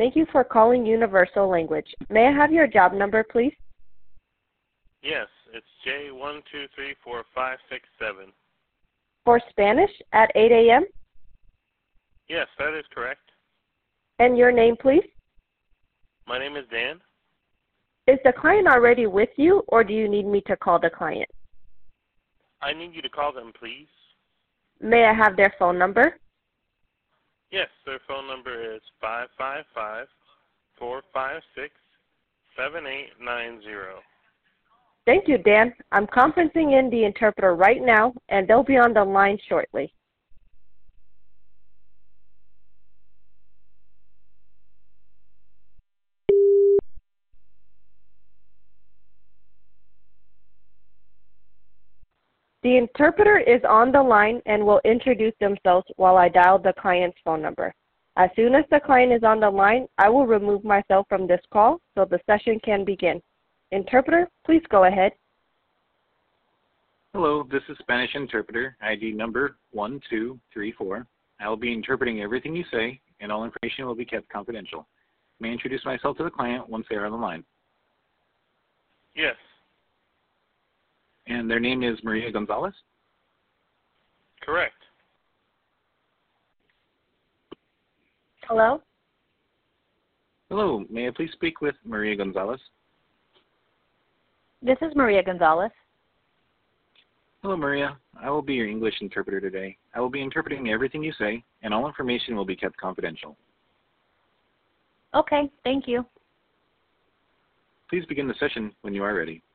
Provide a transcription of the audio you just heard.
Thank you for calling Universal Language. May I have your job number, please? Yes, it's J1234567. For Spanish at 8 a.m.? Yes, that is correct. And your name, please? My name is Dan. Is the client already with you, or do you need me to call the client? I need you to call them, please. May I have their phone number? Yes, their phone number is 555-456-7890. Thank you, Dan. I'm conferencing in the interpreter right now, and they'll be on the line shortly. The interpreter is on the line and will introduce themselves while I dial the client's phone number. As soon as the client is on the line, I will remove myself from this call so the session can begin. Interpreter, please go ahead. Hello, this is Spanish interpreter, ID number 1234. I will be interpreting everything you say, and all information will be kept confidential. May I introduce myself to the client once they are on the line? Yes. And their name is Maria Gonzalez? Correct. Hello? Hello, may I please speak with Maria Gonzalez? This is Maria Gonzalez. Hello, Maria. I will be your English interpreter today. I will be interpreting everything you say, and all information will be kept confidential. Okay, thank you. Please begin the session when you are ready.